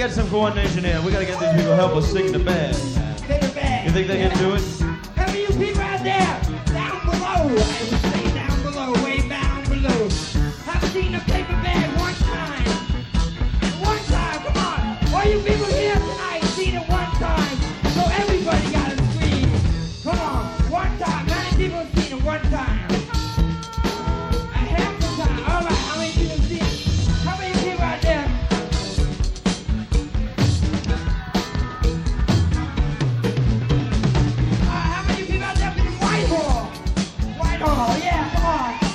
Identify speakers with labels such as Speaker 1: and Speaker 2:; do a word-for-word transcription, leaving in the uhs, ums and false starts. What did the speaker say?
Speaker 1: get some coordination here. We gotta get these people to help us sing the band.
Speaker 2: Paper bag.
Speaker 1: You think they can do it?
Speaker 2: How many of you people out there down below? I would say down below, way down below. Have seen a paper bag one time. One time, come on. All you people here tonight seen it one time. So everybody got to scream. Come on, one time. How many people have seen it one time? A half a time. All right, how many people have seen it? How many people out there? Uh, how many people out there for the Whitehall? Whitehall, yeah, come on.